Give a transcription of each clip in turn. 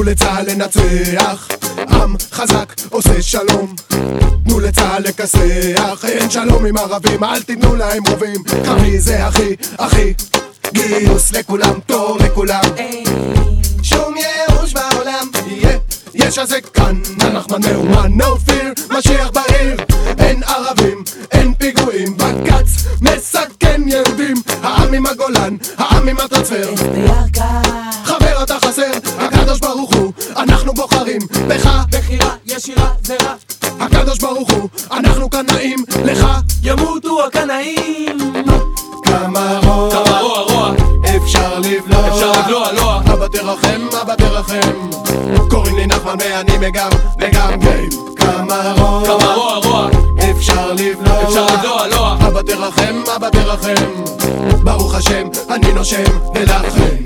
תנו לצהל לנצח, עם חזק עושה שלום. תנו לצהל לכסח, אין שלום עם ערבים, אל תיתנו להם רובים. קרבי זה הכי, הכי גיוס לכולם, תור לכולם. שום ייאוש בעולם, יש הזה כאן, הנחמן מאומן, no fear, משיח בעיר. אין ערבים, אין פיגועים, בקץ מסכן יהודים. העם עם הגולן, העם עם הטרנספר, חבר אתה חסר, הקדוש ברוך הוא, אנחנו בוחרים בך. בחירה ישירה זה רע, הקדוש ברוך הוא, אנחנו קנאים לך. ימותו הקנאים. כמה רוע אפשר לבלוע, אבא תרחם, אבא תרחם. קוראים לי נחמן ואני מגם גיים. כמה רוע אפשר לבלוע, אבא תרחם, אבא תרחם. ברוך השם אני נושם ולכם.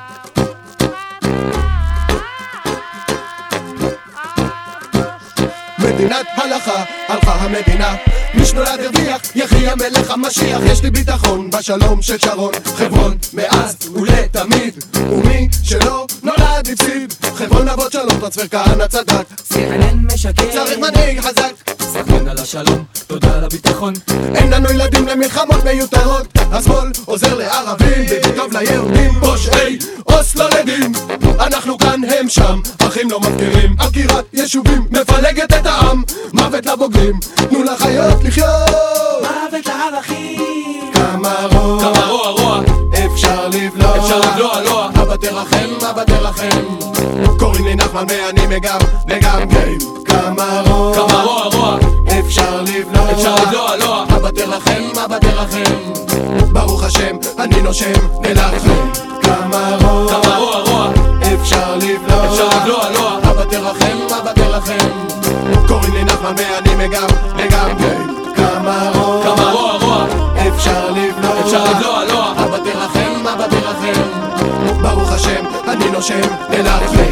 מדינת הלכה, הלכה המדינה. מי שנולד הרוויח, יחי המלך המשיח. יש לי ביטחון בשלום של שרון, חברון מאז ולתמיד. ומי שלא נולד הפסיד. חברון אבות שלום, טרנספר כהנא צדק. CNN משקר, צריך מנהיג חזק. סחמן על השלום, תודה על הביטחון. אין לנו ילדים למלחמות מיותרות. השמאל עוזר לערבים, וטוב ליהודים. פושעי אוסלו לדין, אנחנו כאן הם שם, אחים לא מפקירים. עקירת יישובים מפלגת את העם, מוות לבוגרים, תנו לחיות לחיות, מוות לערכים. כמה רוע אפשר לבלוע, אבא תרחם, אבא תרחם. קוראים לי נחמן ואני מגם גיים. כמה רוע אפשר לבלוע, אבא תרחם, אבא תרחם. ברוך השם אני נושם ולכם. כמה רוע אפשר לבלוע, אבא תרחם, אבא תרחם. קוראים לי נחמן ואני מגם גיים. כמה רוע אפשר לבלוע, אבא תרחם, אבא תרחם. ברוך השם אני נושם ולכם.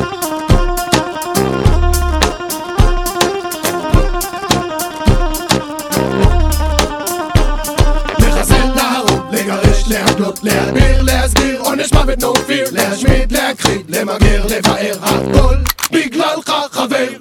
להגלות, להדביר, להסגיר, עונש מוות no fear. להשמיד, להכחיד, למגר, לבאר, הכל בגללך חבר.